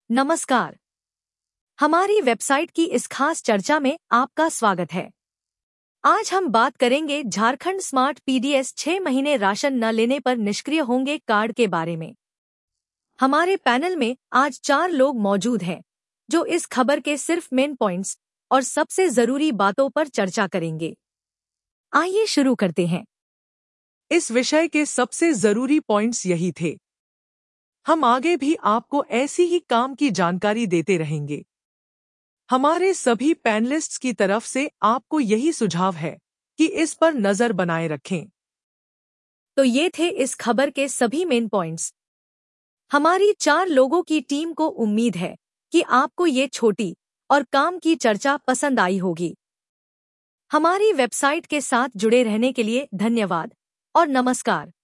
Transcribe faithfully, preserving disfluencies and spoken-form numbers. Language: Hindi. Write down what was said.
नमस्कार। हमारी वेबसाइट की इस खास चर्चा में आपका स्वागत है। आज हम बात करेंगे झारखंड स्मार्ट पीडीएस छह महीने राशन न लेने पर निष्क्रिय होंगे कार्ड के बारे में। हमारे पैनल में आज चार लोग मौजूद हैं जो इस खबर के सिर्फ मेन पॉइंट्स और सबसे जरूरी बातों पर चर्चा करेंगे। आइए शुरू करते हैं। इस विषय के सबसे जरूरी पॉइंट्स यही थे। हम आगे भी आपको ऐसी ही काम की जानकारी देते रहेंगे। हमारे सभी पैनलिस्ट्स की तरफ से आपको यही सुझाव है कि इस पर नजर बनाए रखें। तो ये थे इस खबर के सभी मेन पॉइंट्स। हमारी चार लोगों की टीम को उम्मीद है कि आपको ये छोटी और काम की चर्चा पसंद आई होगी। हमारी वेबसाइट के साथ जुड़े रहने के लिए धन्यवाद और नमस्कार।